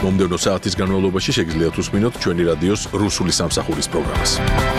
მომდევნო საათის განმავლობაში შეგიძლიათ უსმინოთ ჩვენი რადიოს რუსული სამსახურის პროგრამას.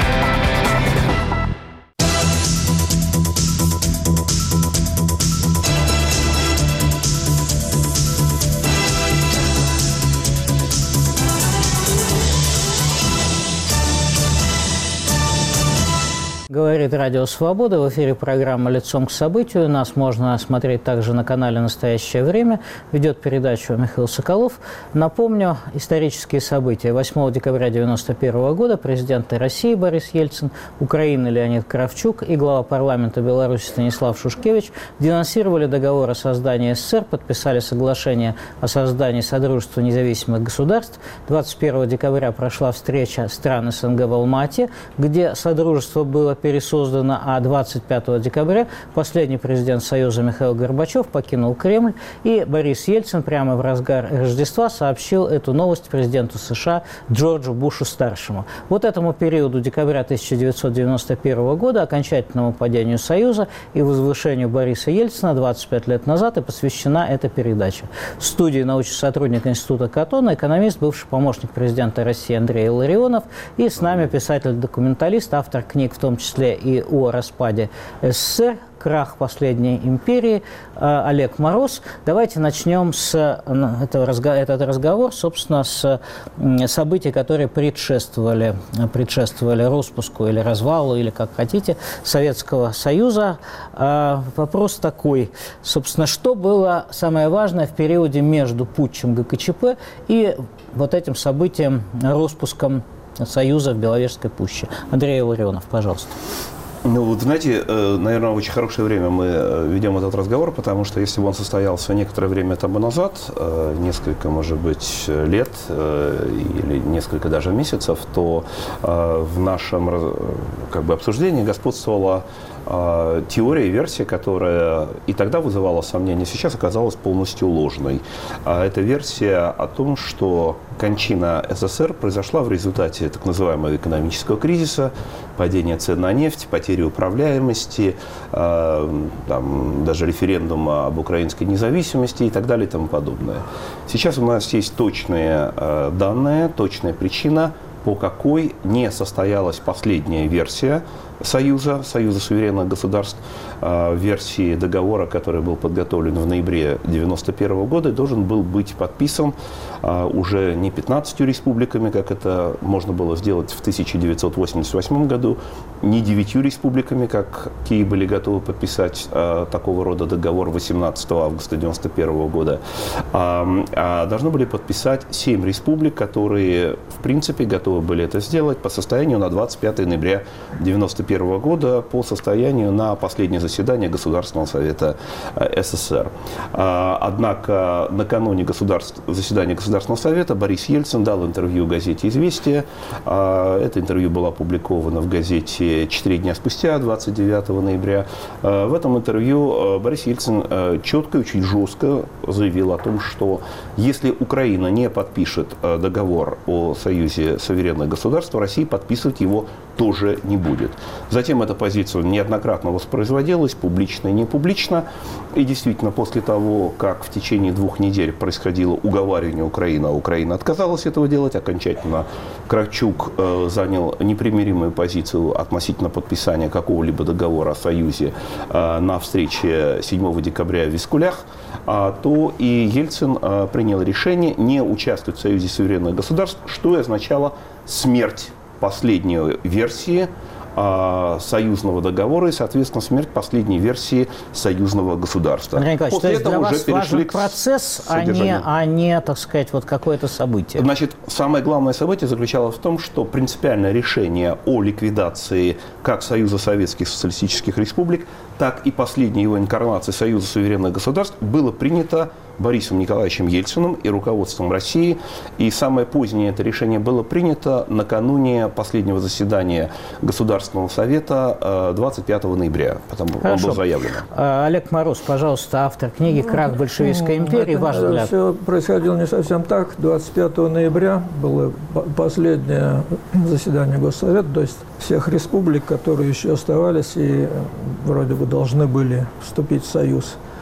Говорит Радио Свобода. В эфире программа «Лицом к событию». Нас можно смотреть также на канале «Настоящее время». Ведет передачу Михаил Соколов. Напомню исторические события. 8 декабря 1991 года президенты России Борис Ельцин, Украины Леонид Кравчук и глава парламента Беларуси Станислав Шушкевич денонсировали договор о создании СССР, подписали соглашение о создании Содружества независимых государств. 21 декабря прошла встреча стран СНГ в Алма-Ате, где Содружество было пересоздано, а 25 декабря последний президент Союза Михаил Горбачев покинул Кремль, и Борис Ельцин прямо в разгар Рождества сообщил эту новость президенту США Джорджу Бушу-старшему. Вот этому периоду декабря 1991 года, окончательному падению Союза и возвышению Бориса Ельцина 25 лет назад и посвящена эта передача. В студии научный сотрудник Института Катона, экономист, бывший помощник президента России Андрей Илларионов, и с нами писатель-документалист, автор книг, в том числе и о распаде СССР, крах последней империи, Олег Мороз. Давайте начнем с этот разговор, собственно, с событий, которые предшествовали распуску или развалу, или как хотите, Советского Союза. Вопрос такой, собственно, что было самое важное в периоде между путчем ГКЧП и вот этим событием, распуском Союза в Беловежской пуще? Андрей Илларионов, пожалуйста. Ну, вот, знаете, наверное, в очень хорошее время мы ведем этот разговор, потому что если бы он состоялся некоторое время тому назад, несколько, может быть, лет или несколько даже месяцев, то в нашем обсуждении господствовала теория и версия, которая и тогда вызывала сомнения, сейчас оказалась полностью ложной. Это версия о том, что кончина СССР произошла в результате так называемого экономического кризиса, падения цен на нефть, потери управляемости, даже референдума об украинской независимости и так далее и тому подобное. Сейчас у нас есть точные данные, точная причина, по какой не состоялась последняя версия Союза суверенных государств, версии договора, который был подготовлен в ноябре 1991 года, должен был быть подписан уже не 15 республиками, как это можно было сделать в 1988 году, не 9 республиками, какие были готовы подписать такого рода договор 18 августа 1991 года, а должны были подписать 7 республик, которые, в принципе, готовы были это сделать по состоянию на 25 ноября 1991 года, по состоянию на последнее заседание Государственного совета СССР. Однако накануне заседания Государственного совета Борис Ельцин дал интервью газете «Известия». Это интервью было опубликовано в газете 4 дня спустя, 29 ноября. В этом интервью Борис Ельцин четко и очень жестко заявил о том, что если Украина не подпишет договор о Союзе суверенных государств, Россия подписывать его тоже не будет. Затем эта позиция неоднократно воспроизводилась, публично и не публично. И действительно, после того, как в течение 2 недель происходило уговаривание Украины, а Украина отказалась этого делать, окончательно Кравчук занял непримиримую позицию относительно подписания какого-либо договора о Союзе на встрече 7 декабря в Вискулях, то и Ельцин принял решение не участвовать в Союзе суверенных государств, что и означало смерть последней версии союзного договора и, соответственно, смерть последней версии союзного государства. Андрей Николаевич, после этого уже перешли к процесс, а не, так сказать, вот какое-то событие. Значит, самое главное событие заключалось в том, что принципиальное решение о ликвидации как Союза Советских Социалистических Республик, так и последней его инкарнации Союза суверенных государств было принято Борисом Николаевичем Ельциным и руководством России. И самое позднее это решение было принято накануне последнего заседания Государственного совета 25 ноября. Потому он был заявлен. Олег Мороз, пожалуйста, автор книги «Крах большевистской империи». Ваш взгляд. Все происходило не совсем так. 25 ноября было последнее заседание Госсовета, то есть всех республик, которые еще оставались и вроде бы должны были вступить в Союз.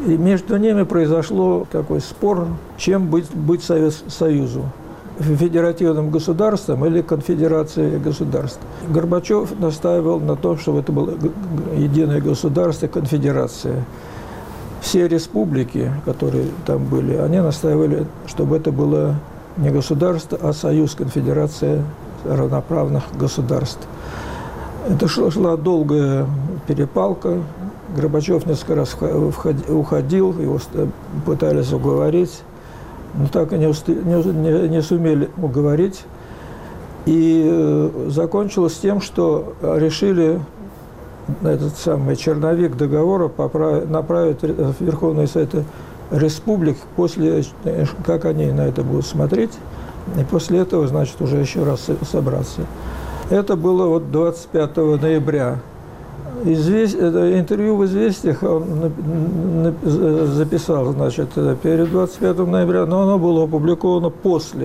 И между ними произошло такой спор, чем быть Союзу. Федеративным государством или конфедерацией государств. Горбачев настаивал на том, чтобы это было единое государство, конфедерация. Все республики, которые там были, они настаивали, чтобы это было не государство, а союз, конфедерация равноправных государств. Это шла долгая перепалка. Горбачев несколько раз уходил, его пытались уговорить, но так и не сумели уговорить. И закончилось тем, что решили этот самый черновик договора направить в Верховный Совет Республик, после, как они на это будут смотреть, и после этого, значит, уже еще раз собраться. Это было вот 25 ноября. Интервью в «Известиях» он записал, значит, перед 25 ноября, но оно было опубликовано после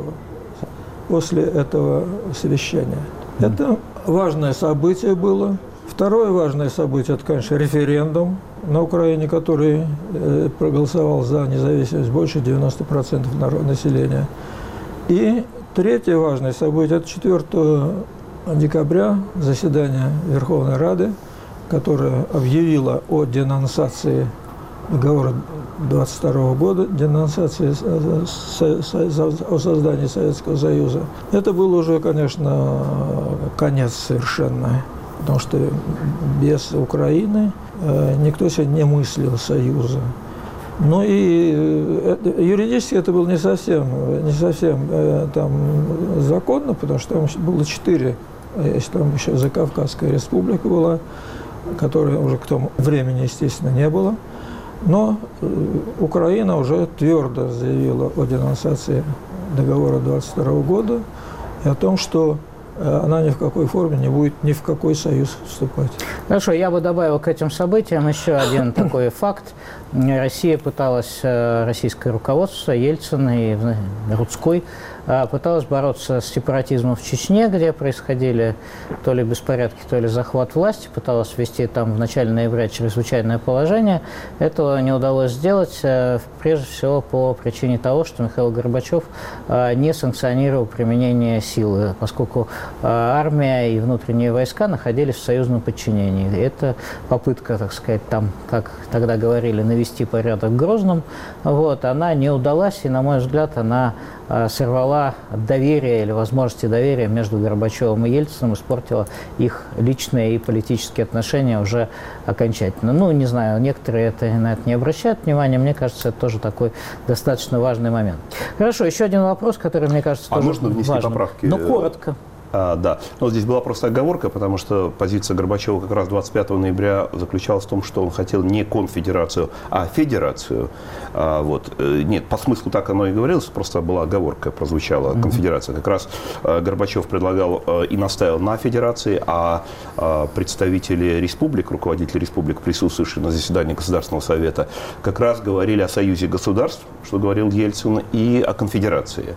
этого совещания. Это важное событие было. Второе важное событие – это, конечно, референдум на Украине, который проголосовал за независимость больше 90% населения. И третье важное событие – это 4 декабря заседание Верховной Рады, которое объявило о денонсации договора 22 года, денонсации о создании Советского Союза. Это был уже, конечно, конец совершенно, потому что без Украины никто себе не мыслил союза. Ну и юридически это было не совсем там законно, потому что там было 4, если там еще Закавказская республика была, которой уже к тому времени, естественно, не было. Но Украина уже твердо заявила о денонсации договора 22 года и о том, что она ни в какой форме не будет ни в какой союз вступать. Хорошо, я бы добавил к этим событиям еще один такой факт. Россия пыталась, российское руководство, Ельцин и Рудской, пыталась бороться с сепаратизмом в Чечне, где происходили то ли беспорядки, то ли захват власти, пыталась ввести там в начале ноября чрезвычайное положение. Этого не удалось сделать, прежде всего по причине того, что Михаил Горбачев не санкционировал применение силы, поскольку армия и внутренние войска находились в союзном подчинении. Это попытка, так сказать, там, как тогда говорили, навести порядок в Грозном, вот, она не удалась, и, на мой взгляд, она сорвала доверие или возможности доверия между Горбачевым и Ельциным, испортила их личные и политические отношения уже окончательно. Ну, не знаю, некоторые на это не обращают внимания, мне кажется, это тоже такой достаточно важный момент. Хорошо, еще один вопрос, который, мне кажется, тоже можно внести важным. Поправки? Но коротко. Да, но здесь была просто оговорка, потому что позиция Горбачева как раз 25 ноября заключалась в том, что он хотел не конфедерацию, а федерацию. Нет, по смыслу так оно и говорилось, просто была оговорка, прозвучала конфедерация. Как раз Горбачев предлагал и настаивал на федерации, а представители республик, руководители республик, присутствующие на заседании Государственного совета, как раз говорили о союзе государств, что говорил Ельцин, и о конфедерации.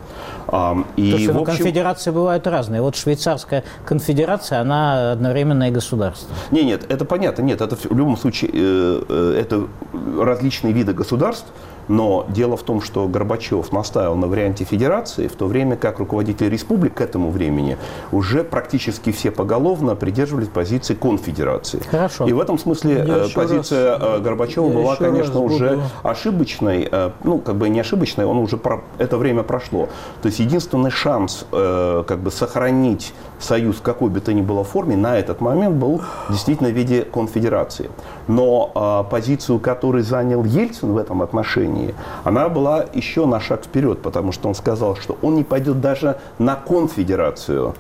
Конфедерации бывают разные. Вот Швейцарская конфедерация, она одновременно и государство. Нет, это понятно. Нет, это в любом случае это различные виды государств. Но дело в том, что Горбачев настаивал на варианте федерации, в то время как руководители республик к этому времени уже практически все поголовно придерживались позиции конфедерации. Хорошо. И в этом смысле позиция Горбачева была, конечно, уже ошибочной. Ну, как бы не ошибочной, он уже это время прошло. То есть единственный шанс как бы сохранить союз в какой бы то ни было форме на этот момент был действительно в виде конфедерации. Но позицию, которую занял Ельцин в этом отношении, она была еще на шаг вперед, потому что он сказал, что он не пойдет даже на конфедерацию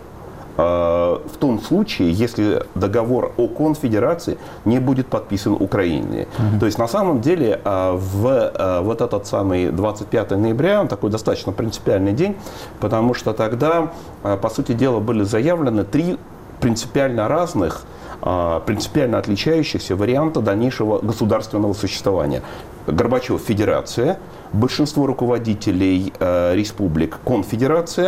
в том случае, если договор о конфедерации не будет подписан Украиной. То есть на самом деле вот этот самый 25 ноября, он такой достаточно принципиальный день, потому что тогда, по сути дела, были заявлены 3 принципиально разных, принципиально отличающихся варианта дальнейшего государственного существования. Горбачев – федерация, большинство руководителей республик – конфедерация,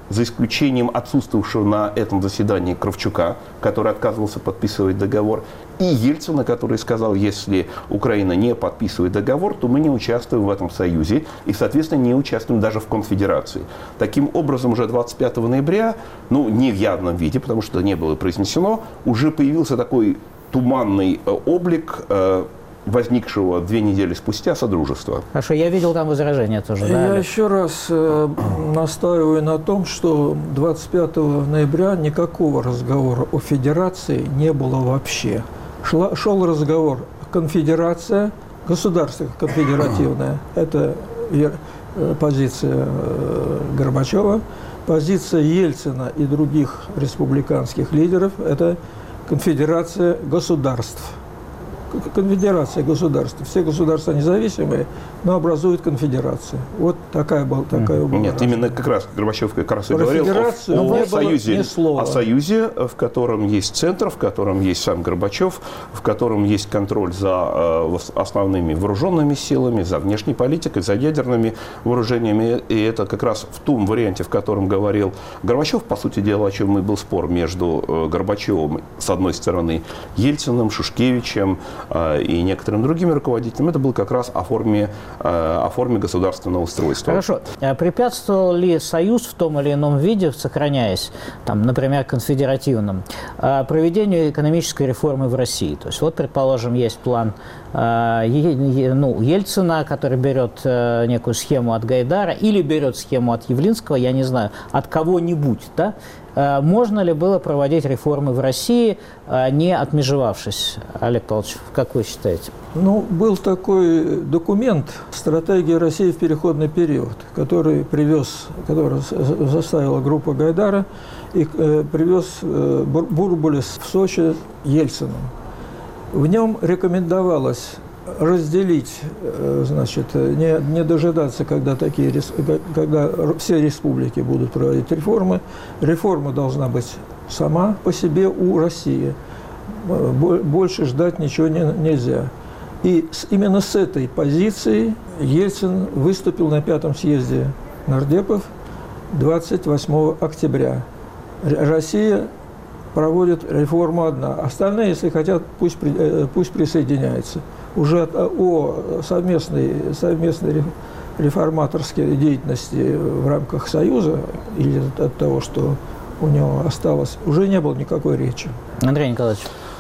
за исключением отсутствовавшего на этом заседании Кравчука, который отказывался подписывать договор, и Ельцина, который сказал, если Украина не подписывает договор, то мы не участвуем в этом союзе и, соответственно, не участвуем даже в конфедерации. Таким образом, уже 25 ноября, не в явном виде, потому что не было произнесено, уже появился такой туманный облик возникшего 2 недели спустя Содружества. Хорошо, я видел там возражения тоже. Да, я еще раз настаиваю на том, что 25 ноября никакого разговора о федерации не было вообще. Шел разговор конфедерация, государство конфедеративное, это позиция Горбачева, позиция Ельцина и других республиканских лидеров, это конфедерация государств. Конфедерация государств. Все государства независимые, но образуют конфедерацию. Вот такая была. Нет, именно как раз Горбачев как раз и говорил о союзе, в котором есть центр, в котором есть сам Горбачев, в котором есть контроль за основными вооруженными силами, за внешней политикой, за ядерными вооружениями. И это как раз в том варианте, в котором говорил Горбачев, по сути дела, о чем и был спор между Горбачевым, с одной стороны, Ельциным, Шушкевичем, и некоторыми другими руководителями, это было как раз о форме государственного устройства. Хорошо. Препятствовал ли Союз в том или ином виде, сохраняясь, например, конфедеративным, проведению экономической реформы в России? То есть, вот, предположим, есть план Ельцина, который берет некую схему от Гайдара или берет схему от Явлинского, я не знаю, от кого-нибудь, да? Можно ли было проводить реформы в России, не отмежевавшись? Олег Павлович, как вы считаете? Был такой документ «Стратегия России в переходный период», который составила группа Гайдара и привез Бурбулис в Сочи Ельцину. В нем рекомендовалось разделить, не дожидаться, когда все республики будут проводить реформы. Реформа должна быть сама по себе у России. Больше ждать ничего нельзя. И именно с этой позиции Ельцин выступил на 5-м съезде нардепов 28 октября. Россия проводит реформу одна. Остальные, если хотят, пусть присоединяются. Уже о совместной реформаторской деятельности в рамках Союза или от того, что у него осталось, уже не было никакой речи. Андрей Николаевич.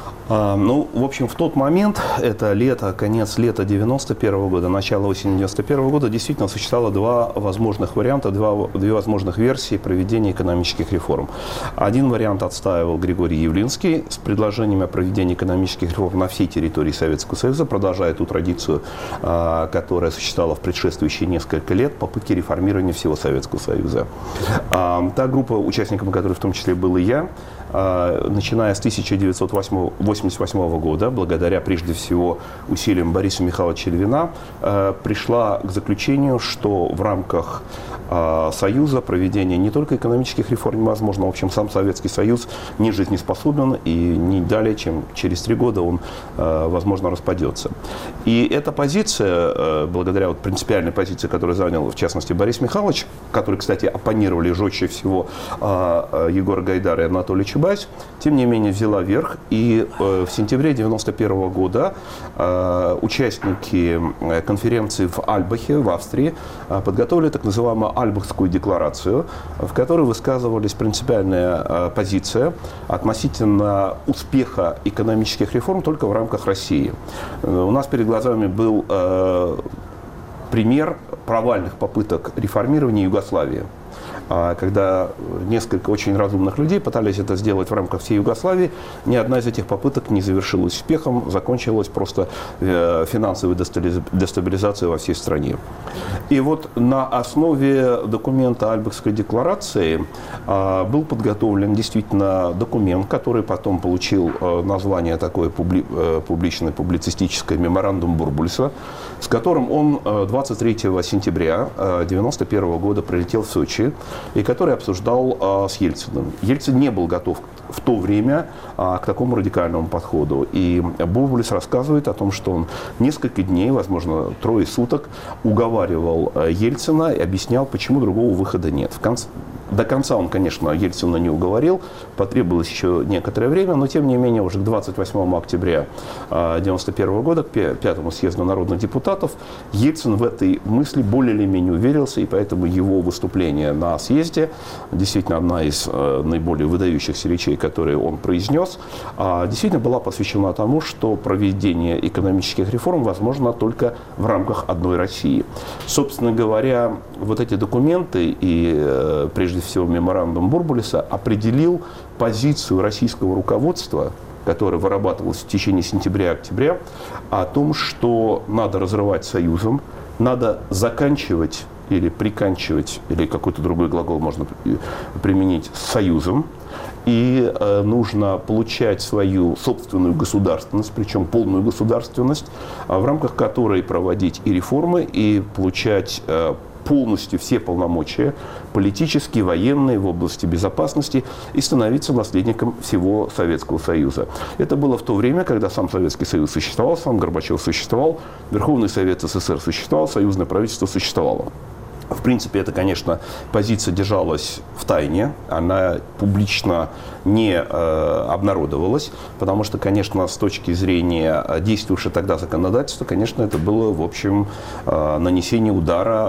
В общем, в тот момент, это конец лета 91 года, начало осени 91 года, действительно существовало 2 возможных варианта, 2 возможных версии проведения экономических реформ. Один вариант отстаивал Григорий Явлинский с предложением о проведении экономических реформ на всей территории Советского Союза, продолжая ту традицию, которая существовала в предшествующие несколько лет, попытки реформирования всего Советского Союза. Та группа, участником которой в том числе был и я, начиная с 1988 года, благодаря прежде всего усилиям Бориса Михайловича Левина, пришла к заключению, что в рамках Союза проведение не только экономических реформ невозможно, в общем, сам Советский Союз не жизнеспособен, и не далее, чем через 3 года он, возможно, распадется. И эта позиция, благодаря принципиальной позиции, которую занял, в частности, Борис Михайлович, который, кстати, оппонировали жестче всего Егор Гайдар и Анатолий Чубайс, тем не менее взяла верх. И в сентябре 1991 года участники конференции в Альбахе, в Австрии, подготовили так называемую Альбахскую декларацию, в которой высказывалась принципиальная позиция относительно успеха экономических реформ только в рамках России. У нас перед глазами был пример провальных попыток реформирования Югославии, когда несколько очень разумных людей пытались это сделать в рамках всей Югославии. Ни одна из этих попыток не завершилась успехом, закончилась просто финансовой дестабилизацией во всей стране. И вот на основе документа Альбахской декларации был подготовлен действительно документ, который потом получил название такое публичное, публицистическое «Меморандум Бурбулиса», с которым он 23 сентября 1991 года прилетел в Сочи, и который обсуждал с Ельциным. Ельцин не был готов в то время к такому радикальному подходу. И Бурбулис рассказывает о том, что он несколько дней, возможно, 3 суток, уговаривал Ельцина и объяснял, почему другого выхода нет. До конца он, конечно, Ельцина не уговорил, потребовалось еще некоторое время, но тем не менее уже к 28 октября 1991 года, к 5-му съезду народных депутатов, Ельцин в этой мысли более или менее уверился, и поэтому его выступление на съезде, действительно одна из наиболее выдающихся речей, которые он произнес, действительно была посвящена тому, что проведение экономических реформ возможно только в рамках одной России. Собственно говоря, вот эти документы и прежде всего меморандум Бурбулиса определил позицию российского руководства, которая вырабатывалась в течение сентября и октября, о том, что надо разрывать союзом, надо заканчивать или приканчивать, или какой-то другой глагол можно применить, с союзом, и нужно получать свою собственную государственность, причем полную государственность, в рамках которой проводить и реформы, и получать полностью все полномочия политические, военные, в области безопасности, и становиться наследником всего Советского Союза. Это было в то время, когда сам Советский Союз существовал, сам Горбачев существовал, Верховный Совет СССР существовал, союзное правительство существовало. В принципе, это, конечно, позиция держалась в тайне, она публично не обнародовалась, потому что, конечно, с точки зрения действующего тогда законодательства, конечно, это было, в общем, нанесение удара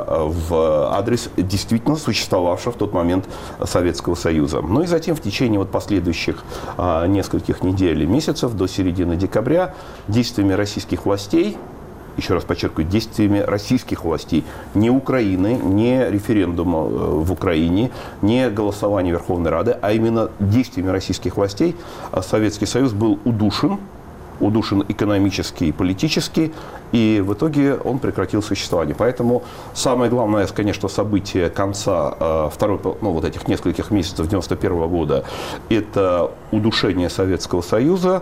в адрес действительно существовавшего в тот момент Советского Союза. Ну и затем в течение вот последующих нескольких недель и месяцев до середины декабря действиями российских властей, еще раз подчеркиваю, действиями российских властей, не Украины, не референдума в Украине, не голосования Верховной Рады, а именно действиями российских властей Советский Союз был удушен экономически и политически, и в итоге он прекратил существование. Поэтому самое главное, конечно, событие конца вот этих нескольких месяцев 1991 года – это удушение Советского Союза,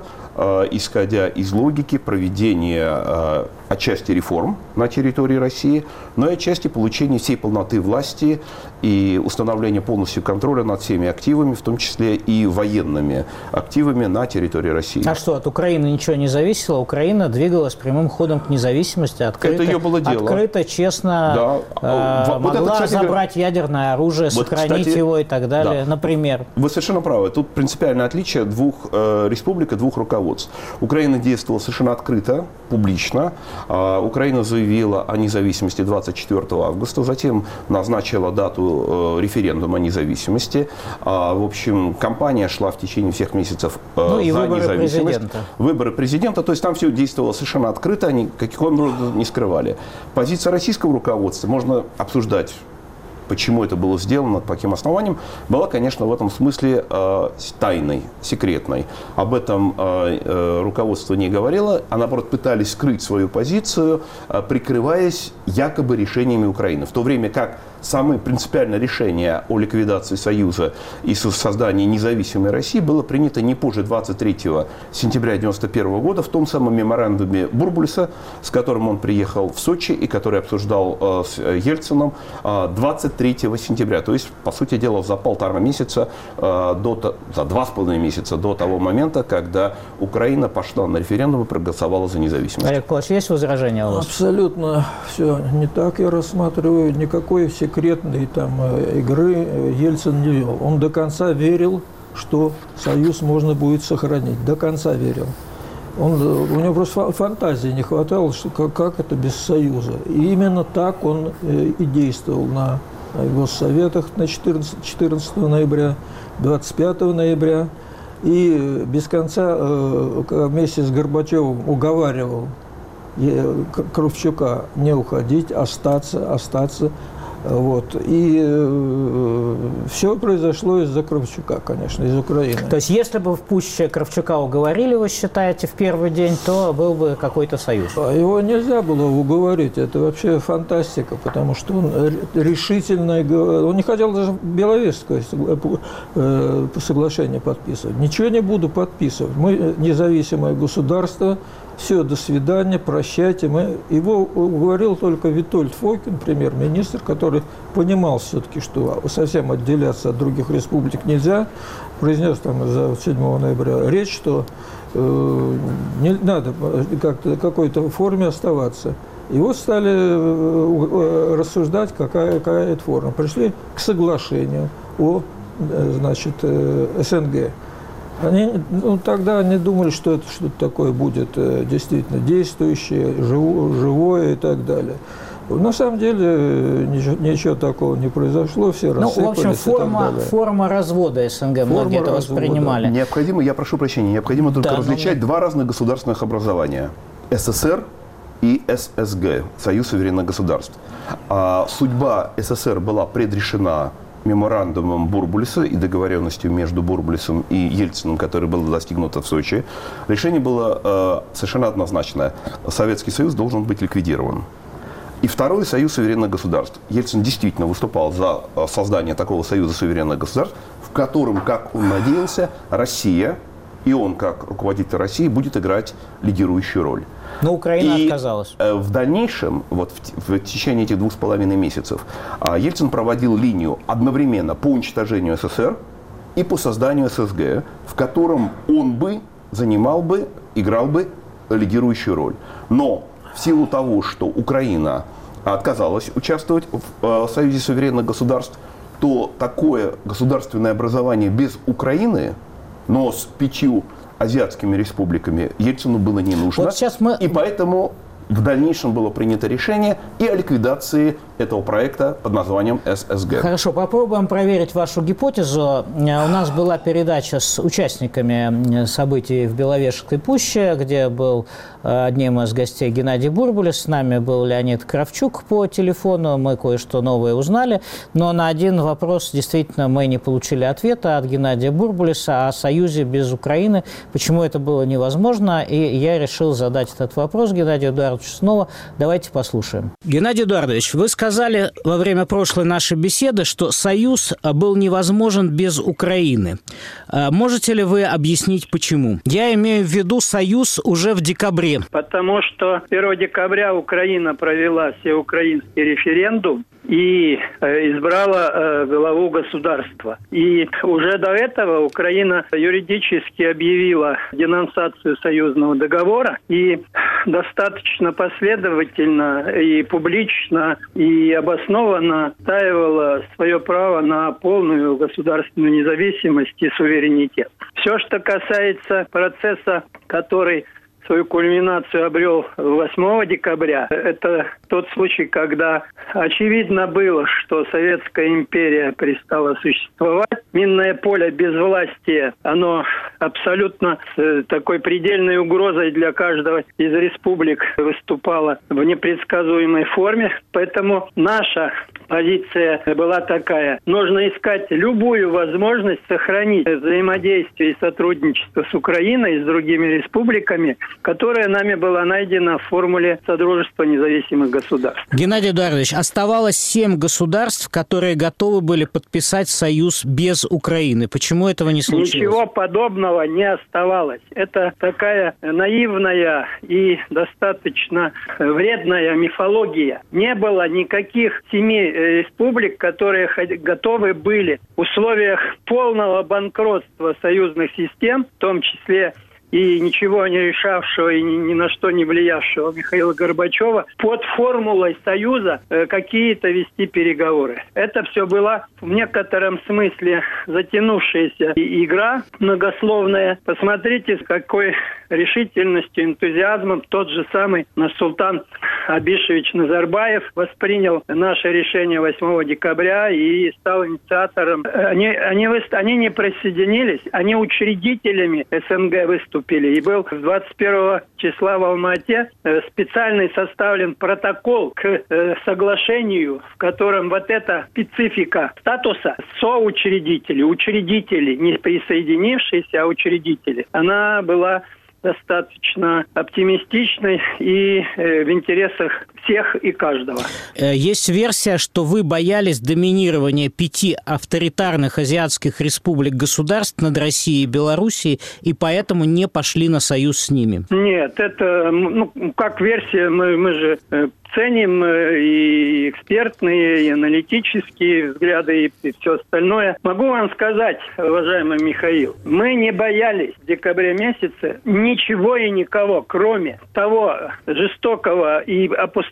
исходя из логики проведения отчасти реформ на территории России, но и отчасти получения всей полноты власти и установления полностью контроля над всеми активами, в том числе и военными активами на территории России. А что, от Украины ничего не зависело? Украина двигалась прямым ходом к независимости, открыто, это ее было дело. Открыто, честно, могла вот это, кстати, забрать ядерное оружие, вот, сохранить его и так далее, да. Например. Вы совершенно правы. Тут принципиальное отличие двух республик и двух руководств. Украина действовала совершенно открыто, публично. Украина заявила о независимости 24 августа, затем назначила дату референдума о независимости. В общем, кампания шла в течение всех месяцев за независимость. Выборы президента, то есть там все действовало совершенно открыто, они каким образом не скрывали. Позиция российского руководства можно обсуждать, почему это было сделано, по каким основаниям, была, конечно, в этом смысле тайной, секретной. Об этом руководство не говорило, а наоборот пытались скрыть свою позицию, прикрываясь якобы решениями Украины. В то время как самое принципиальное решение о ликвидации Союза и создании независимой России было принято не позже 23 сентября 1991 года в том самом меморандуме Бурбулиса, с которым он приехал в Сочи и который обсуждал с Ельцином 23 сентября. То есть, по сути дела, за 1,5 месяца, за 2,5 месяца до того момента, когда Украина пошла на референдум и проголосовала за независимость. Олег Павлович, есть возражения у вас? Абсолютно все не так я рассматриваю. Никакой секретной игры Ельцин не вел. Он до конца верил, что Союз можно будет сохранить. До конца верил. У него просто фантазии не хватало, что как это без Союза. И именно так он и действовал на госсоветах на 14 ноября, 25 ноября. И без конца вместе с Горбачевым уговаривал Кравчука не уходить, остаться. Вот. И все произошло из-за Кравчука, конечно, из Украины. То есть, если бы в путче Кравчука уговорили, вы считаете, в первый день, то был бы какой-то союз? Его нельзя было уговорить. Это вообще фантастика, потому что он решительно... Он не хотел даже Беловежское соглашение подписывать. Ничего не буду подписывать. Мы независимое государство. Все, до свидания, прощайте. Его уговорил только Витольд Фокин, премьер-министр, который понимал все-таки, что совсем отделяться от других республик нельзя. Произнес за 7 ноября речь, что не надо как-то в какой-то форме оставаться. И вот стали рассуждать, какая это форма. Пришли к соглашению. о, значит, СНГ. Тогда они думали, что это что-то такое будет действительно действующее, живое и так далее. На самом деле ничего такого не произошло, все рассыпались. В общем, форма развода СНГ, многие это воспринимали. Необходимо, я прошу прощения, необходимо только различать два разных государственных образования. СССР и ССГ, Союз суверенных государств. Судьба СССР была предрешена меморандумом Бурбулиса и договоренностью между Бурбулисом и Ельциным, которое было достигнуто в Сочи. Решение было совершенно однозначное. Советский Союз должен быть ликвидирован. И второй — Союз суверенных государств. Ельцин действительно выступал за создание такого Союза суверенных государств, в котором, как он надеялся, Россия, и он, как руководитель России, будет играть лидирующую роль. Но Украина отказалась. В дальнейшем, вот в течение этих 2,5 месяцев, Ельцин проводил линию одновременно по уничтожению СССР и по созданию ССГ, в котором он играл бы лидирующую роль. Но в силу того, что Украина отказалась участвовать в Союзе суверенных государств, то такое государственное образование без Украины, но с 5 азиатскими республиками, Ельцину было не нужно. И поэтому в дальнейшем было принято решение и о ликвидации этого проекта под названием ССГ. Хорошо, попробуем проверить вашу гипотезу. У нас была передача с участниками событий в Беловежской пуще, где был одним из гостей Геннадий Бурбулис. С нами был Леонид Кравчук по телефону. Мы кое-что новое узнали. Но на один вопрос действительно мы не получили ответа от Геннадия Бурбулиса о союзе без Украины. Почему это было невозможно? И я решил задать этот вопрос Геннадию Эдуардовичу снова. Давайте послушаем. Геннадий Эдуардович, вы сказали во время прошлой нашей беседы, что союз был невозможен без Украины. Можете ли вы объяснить, почему? Я имею в виду союз уже в декабре. Потому что 1 декабря Украина провела всеукраинский референдум и избрала главу государства. И уже до этого Украина юридически объявила денонсацию союзного договора и достаточно последовательно и публично и обоснованно отстаивала свое право на полную государственную независимость и суверенитет. Все, что касается процесса, который свою кульминацию обрел 8 декабря. Это тот случай, когда очевидно было, что Советская империя перестала существовать. Минное поле безвластия, оно абсолютно с такой предельной угрозой для каждого из республик выступало в непредсказуемой форме. Поэтому наша позиция была такая. Нужно искать любую возможность сохранить взаимодействие и сотрудничество с Украиной и с другими республиками, которая нами была найдена в формуле Содружества независимых государств. Геннадий Эдуардович, оставалось 7 государств, которые готовы были подписать союз без Украины. Почему этого не случилось? Ничего подобного не оставалось. Это такая наивная и достаточно вредная мифология. Не было никаких 7 республик, которые готовы были в условиях полного банкротства союзных систем, в том числе и ничего не решавшего и ни на что не влиявшего Михаила Горбачева, под формулой Союза какие-то вести переговоры. Это все была в некотором смысле затянувшаяся игра многословная. Посмотрите, с какой решительностью, энтузиазмом тот же самый Нурсултан Абишевич Назарбаев воспринял наше решение 8 декабря и стал инициатором. Они не присоединились, они учредителями СНГ выступили. И был 21 числа в Алма-Ате специальный составлен протокол к соглашению, в котором вот эта специфика статуса учредители, не присоединившиеся, а учредители, она была достаточно оптимистичной и в интересах всех и каждого. Есть версия, что вы боялись доминирования 5 авторитарных азиатских республик-государств над Россией и Белоруссией, и поэтому не пошли на союз с ними. Нет, это, как версия, мы же ценим и экспертные, и аналитические взгляды, и все остальное. Могу вам сказать, уважаемый Михаил, мы не боялись в декабре месяце ничего и никого, кроме того жестокого и опустошающего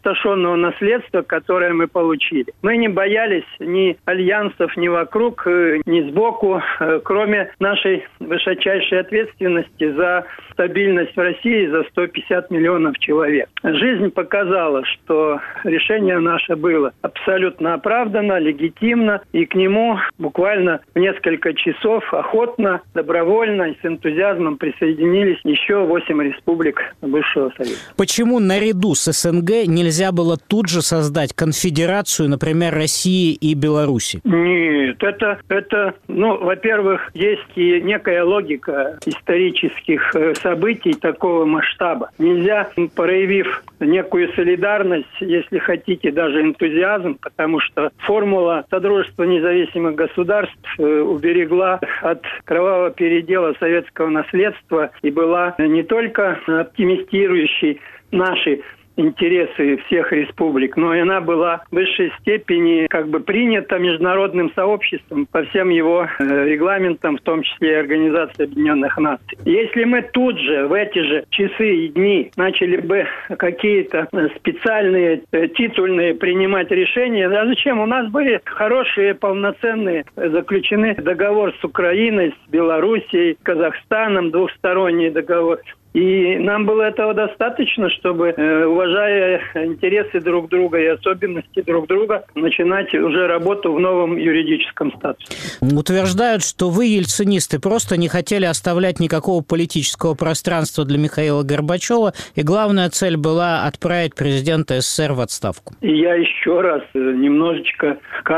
опустошенного наследства, которое мы получили. Мы не боялись ни альянсов, ни вокруг, ни сбоку, кроме нашей высочайшей ответственности за стабильность в России, за 150 миллионов человек. Жизнь показала, что решение наше было абсолютно оправдано, легитимно, и к нему буквально в несколько часов охотно, добровольно и с энтузиазмом присоединились еще 8 республик бывшего Совета. Почему наряду с СНГ нельзя было тут же создать конфедерацию, например, России и Беларуси? Нет, во-первых, есть и некая логика исторических событий такого масштаба. Нельзя, проявив некую солидарность, если хотите, даже энтузиазм, потому что формула Содружества независимых государств уберегла от кровавого передела советского наследства и была не только оптимистирующей наши интересы всех республик, но и она была в высшей степени принята международным сообществом по всем его регламентам, в том числе и Организации Объединенных Наций. Если мы тут же, в эти же часы и дни начали бы какие-то специальные, титульные принимать решения, а зачем? У нас были хорошие, полноценные, заключены договор с Украиной, с Белоруссией, с Казахстаном, двухсторонний договор. И нам было этого достаточно, чтобы, уважая интересы друг друга и особенности друг друга, начинать уже работу в новом юридическом статусе. Утверждают, что вы, ельцинисты, просто не хотели оставлять никакого политического пространства для Михаила Горбачева, и главная цель была отправить президента СССР в отставку. И я еще раз немножечко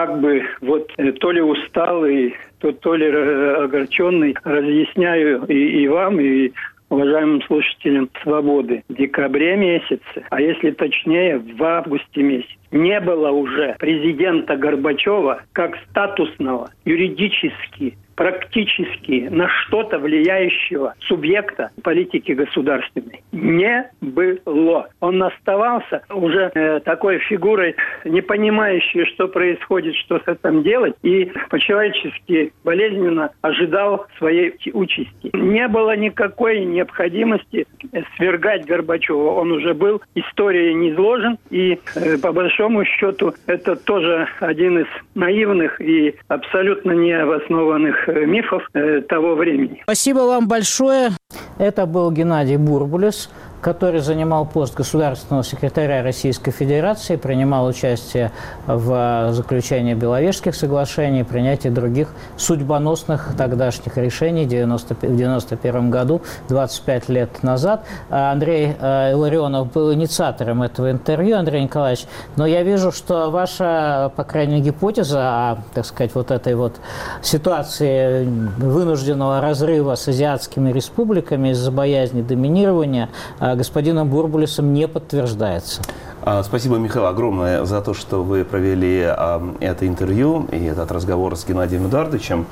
то ли усталый, то ли огорченный разъясняю и вам, и уважаемым слушателям «Свободы», в декабре месяце, а если точнее, в августе месяце, не было уже президента Горбачева как статусного, юридически, практически на что-то влияющего субъекта политики государственной. Не было. Он оставался уже такой фигурой, не понимающей, что происходит, что с этим делать, и по-человечески болезненно ожидал своей участи. Не было никакой необходимости свергать Горбачева. Он уже был, историей не изложен, и по большому счету это тоже один из наивных и абсолютно необоснованных мифов того времени. Спасибо вам большое. Это был Геннадий Бурбулис, который занимал пост государственного секретаря Российской Федерации, принимал участие в заключении Беловежских соглашений, принятии других судьбоносных тогдашних решений в 1991 году, 25 лет назад. Андрей Илларионов был инициатором этого интервью, Андрей Николаевич, но я вижу, что ваша, по крайней мере, гипотеза о, этой ситуации вынужденного разрыва с азиатскими республиками из-за боязни доминирования господином Бурбулисом не подтверждается. Спасибо, Михаил, огромное за то, что вы провели это интервью и этот разговор с Геннадием Эдуардовичем,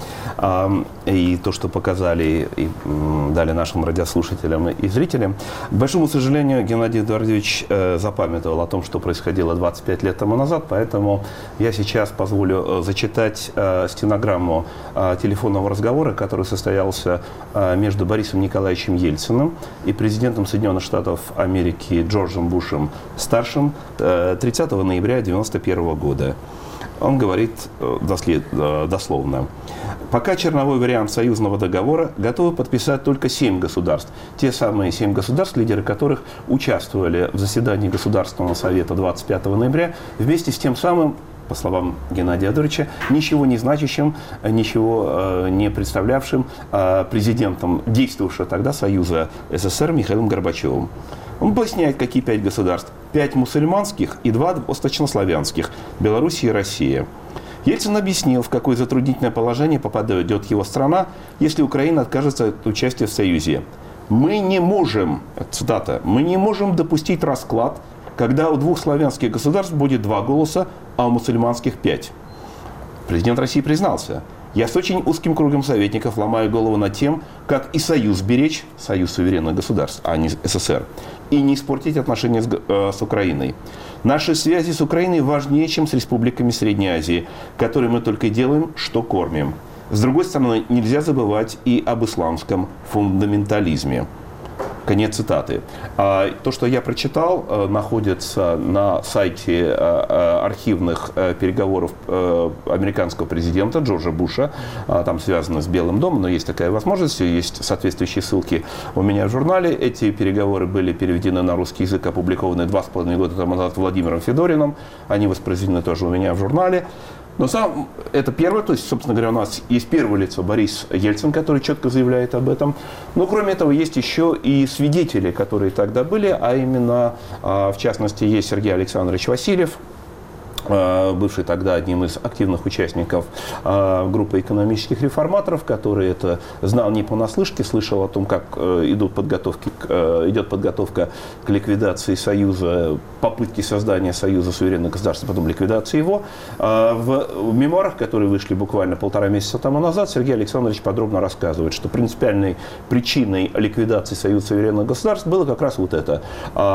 и то, что показали и дали нашим радиослушателям и зрителям. К большому сожалению, Геннадий Эдуардович запамятовал о том, что происходило 25 лет тому назад, поэтому я сейчас позволю зачитать стенограмму телефонного разговора, который состоялся между Борисом Николаевичем Ельциным и президентом Соединенных Штатов Америки Джорджем Бушем-старшим 30 ноября 1991 года. Он говорит дословно. Пока черновой вариант союзного договора готовы подписать только 7 государств. Те самые 7 государств, лидеры которых участвовали в заседании Государственного совета 25 ноября, вместе с тем самым, по словам Геннадия Эдуардовича, ничего не значащим, ничего не представлявшим президентом действовавшего тогда Союза СССР Михаилом Горбачевым. Он поясняет, какие 5 государств. 5 мусульманских и 2 восточнославянских – Белоруссия и Россия. Ельцин объяснил, в какое затруднительное положение попадет его страна, если Украина откажется от участия в Союзе. «Мы не можем, цитата, мы не можем допустить расклад, когда у 2 славянских государств будет 2 голоса, а у мусульманских 5. Президент России признался: «Я с очень узким кругом советников ломаю голову над тем, как и союз беречь, союз суверенных государств, а не СССР, и не испортить отношения с Украиной. Наши связи с Украиной важнее, чем с республиками Средней Азии, которые мы только делаем, что кормим. С другой стороны, нельзя забывать и об исламском фундаментализме». Конец цитаты. То, что я прочитал, находится на сайте архивных переговоров американского президента Джорджа Буша. Там связано с Белым домом, но есть такая возможность, есть соответствующие ссылки у меня в журнале. Эти переговоры были переведены на русский язык, опубликованы 2,5 года тому назад Владимиром Федориным. Они воспроизведены тоже у меня в журнале. Но это первое, то есть, собственно говоря, у нас есть первое лицо Борис Ельцин, который четко заявляет об этом. Но кроме этого есть еще и свидетели, которые тогда были, а именно, в частности, есть Сергей Александрович Васильев, бывший тогда одним из активных участников группы экономических реформаторов, который это знал не понаслышке, слышал о том, как идет подготовка к ликвидации Союза, попытки создания Союза суверенных государств, потом ликвидации его. В мемуарах, которые вышли буквально 1,5 месяца тому назад, Сергей Александрович подробно рассказывает, что принципиальной причиной ликвидации Союза суверенных государств было как раз вот это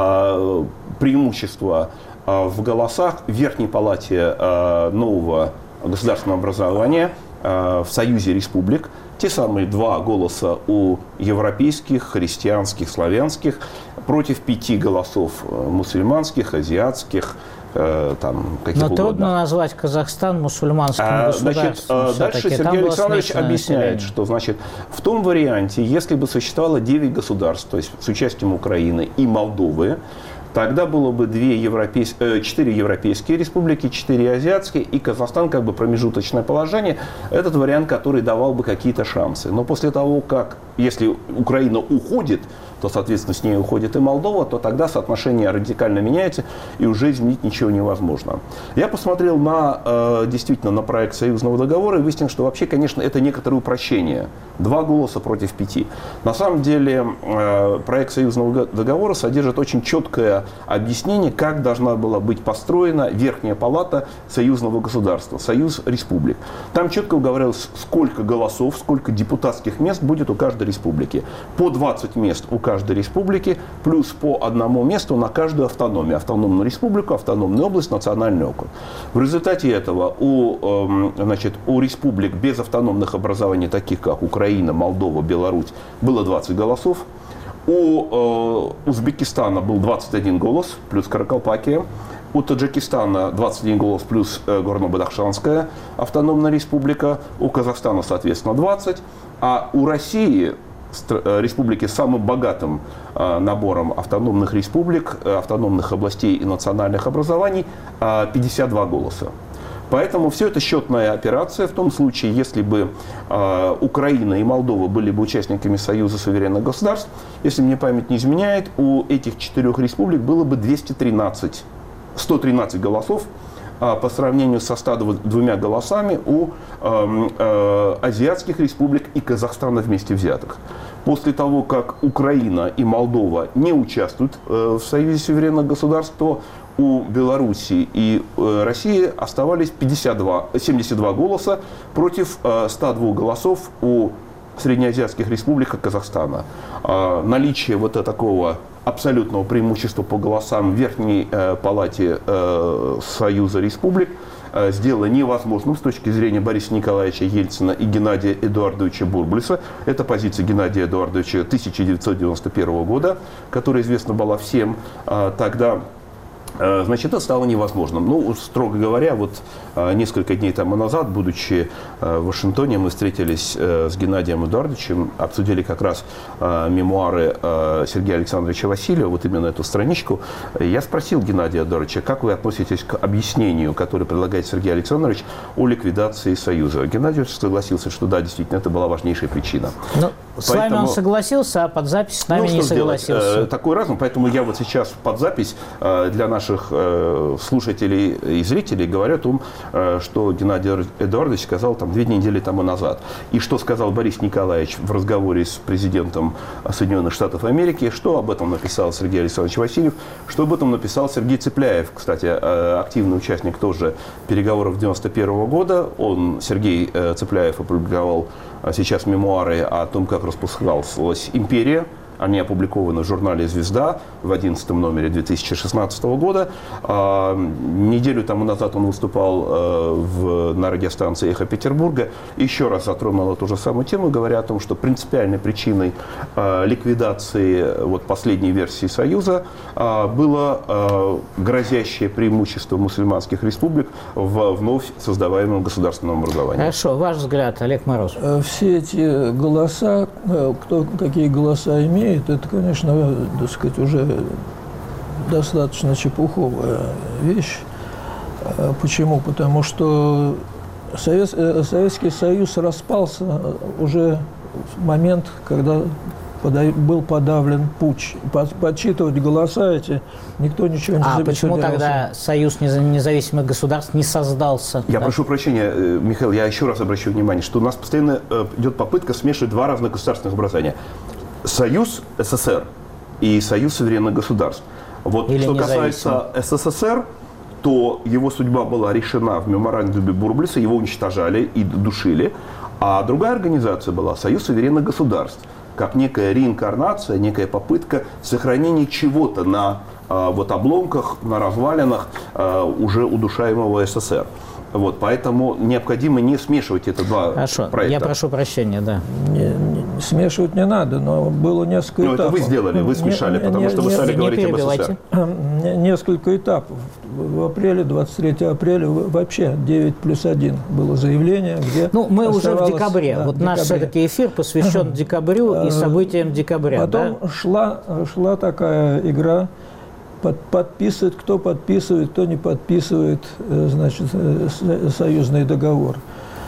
преимущество в голосах в Верхней палате нового государственного образования в Союзе республик. Те самые 2 голоса у европейских, христианских, славянских против 5 голосов мусульманских, азиатских, там, каких угодно. Но трудно назвать Казахстан мусульманским государством. Дальше Сергей Александрович объясняет, что значит, в том варианте, если бы существовало 9 государств, то есть с участием Украины и Молдовы, тогда было бы 4 европейские республики, 4 азиатские, и Казахстан как бы промежуточное положение. Этот вариант, который давал бы какие-то шансы. Но после того, как, если Украина уходит, то, соответственно, с ней уходит и Молдова, то тогда соотношение радикально меняется, и уже изменить ничего невозможно. Я посмотрел действительно на проект союзного договора и выяснил, что вообще, конечно, это некоторое упрощение. 2 голоса против 5. На самом деле, проект союзного договора содержит очень четкое объяснение, как должна была быть построена Верхняя палата союзного государства, Союз республик. Там четко говорилось, сколько голосов, сколько депутатских мест будет у каждой республики. По 20 мест у каждой республики, плюс по 1 месту на каждую автономию. Автономную республику, автономную область, национальный округ. В результате этого у республик без автономных образований, таких как Украина, Молдова, Беларусь, было 20 голосов. У Узбекистана был 21 голос, плюс Каракалпакия. У Таджикистана 21 голос, плюс Горно-Бадахшанская автономная республика. У Казахстана, соответственно, 20. А у России, республики с самым богатым набором автономных республик, автономных областей и национальных образований, 52 голоса. Поэтому все это счетная операция в том случае, если бы Украина и Молдова были бы участниками Союза суверенных государств, если мне память не изменяет, у этих 4 республик было бы 113 голосов по сравнению со 102 голосами у азиатских республик и Казахстана вместе взятых. После того, как Украина и Молдова не участвуют в Союзе суверенных государств, то у Белоруссии и России оставались 72 голоса против 102 голосов у среднеазиатских республик и Казахстана. Наличие вот такого абсолютного преимущества по голосам в Верхней палате Союза республик сделало невозможным с точки зрения Бориса Николаевича Ельцина и Геннадия Эдуардовича Бурбулиса. Это позиция Геннадия Эдуардовича 1991 года, которая известна была всем тогда. Значит, это стало невозможным. Ну, строго говоря, вот несколько дней тому назад, будучи в Вашингтоне, мы встретились с Геннадием Эдуардовичем, обсудили как раз мемуары Сергея Александровича Васильева, вот именно эту страничку. Я спросил Геннадия Эдуардовича, как вы относитесь к объяснению, которое предлагает Сергей Александрович о ликвидации Союза. Геннадий Эдуардович согласился, что да, действительно, это была важнейшая причина. Но с вами он согласился, а под запись с нами не согласился. Такой разум, поэтому я вот сейчас под запись для наших слушателей и зрителей говорю о том, что Геннадий Эдуардович сказал 2 недели тому назад. И что сказал Борис Николаевич в разговоре с президентом Соединенных Штатов Америки, что об этом написал Сергей Александрович Васильев, что об этом написал Сергей Цепляев, кстати, активный участник тоже переговоров 1991 года. Сергей Цепляев опубликовал сейчас мемуары о том, как распускалась империя они опубликованы в журнале «Звезда» в 11 номере 2016 года. Неделю тому назад он выступал на радиостанции «Эхо Петербурга». Еще раз затронул эту же самую тему, говоря о том, что принципиальной причиной ликвидации последней версии Союза было грозящее преимущество мусульманских республик в вновь создаваемом государственном образовании. Хорошо. Ваш взгляд, Олег Мороз. Все эти голоса, кто какие голоса имеет, это, конечно, так сказать, уже достаточно чепуховая вещь. Почему? Потому что Советский Союз распался уже в момент, когда был подавлен путч. Подсчитывать голоса эти никто ничего не собирался. А почему тогда Союз независимых государств не создался? Я прошу прощения, Михаил, я еще раз обращу внимание, что у нас постоянно идет попытка смешивать два разных государственных образования. Союз СССР и Союз суверенных государств. Вот или что касается СССР, то его судьба была решена в меморандуме Бурблиса, его уничтожали и душили. А другая организация была Союз суверенных государств, как некая реинкарнация, некая попытка сохранения чего-то на обломках, на развалинах уже удушаемого СССР. Поэтому необходимо не смешивать эти два проекта. Я прошу прощения, да. Смешивать не надо, но было несколько этапов. Это вы сделали, вы смешали, потому что вы стали говорить об СССР. Несколько этапов. В апреле, 23 апреля, вообще 9+1 было заявление, где мы уже в декабре. Да, наш все-таки эфир посвящен декабрю и событиям декабря. Потом шла такая игра. Подписывает, кто не подписывает, значит, союзный договор.